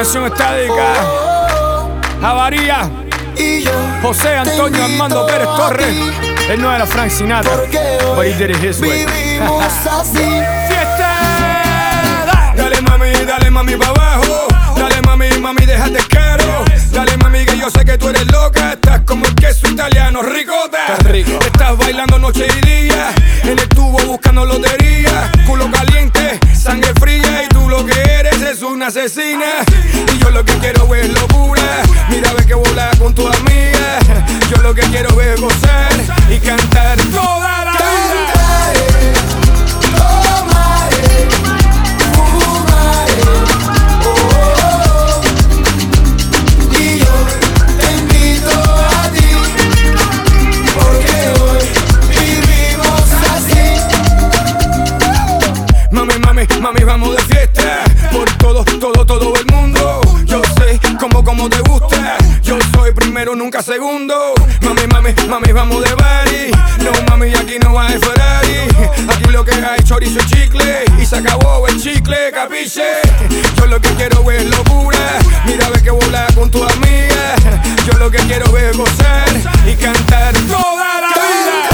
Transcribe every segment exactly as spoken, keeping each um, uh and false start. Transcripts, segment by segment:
canción está dedicada a María, José Antonio Armando Pérez Torres. Él no era Frank Sinatra, but he did it his way. Fiesta. Dale mami, dale mami pa' abajo. Dale mami, mami, déjate caro. Dale mami que yo sé que tú eres loca. Estás como el queso italiano, ricota. Estás rico. Estás bailando noche y día, en el tubo buscando lotería. Culo caliente, sangre fría, y tú lo que eres es una asesina. Y yo lo que quiero es locura. Mira, ve que vola con tu amiga. Yo lo que quiero es gozar y cantar toda la vida. Mami, vamos de fiesta por todo, todo, todo el mundo. Yo sé cómo, cómo te gusta. Yo soy primero, nunca segundo. Mami, mami, mami, vamos de party. No, mami, aquí no va de Ferrari. Aquí lo que hay chorizo y chicle, y se acabó el chicle, capiche. Yo lo que quiero es locura. Mira, ve que vola con tu amiga. Yo lo que quiero es gozar y cantar toda la vida.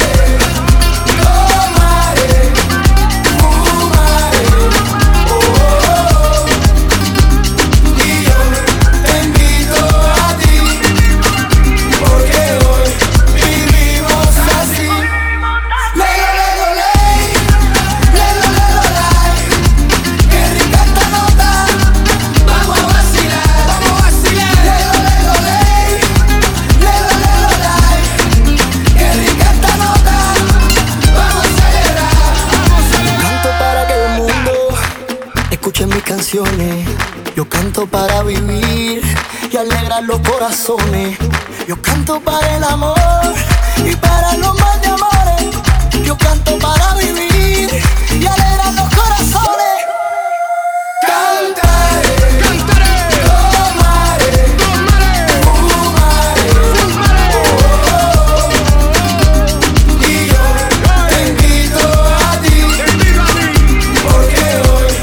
Escuchen mis canciones, yo canto para vivir y alegrar los corazones. Yo canto para el amor y para los más de amores. Yo canto para vivir y alegrar los corazones. Cantaré, cantaré, tomaré, tomaré, fumaré, fumaré. Oh, oh, oh. Y yo te invito a ti, te invito a ti, porque hoy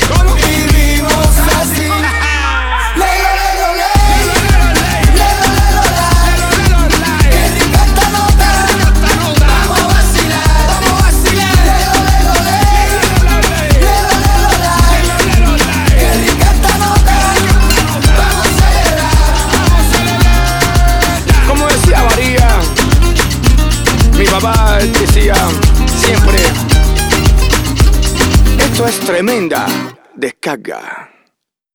papá decía siempre: esto es tremenda descarga.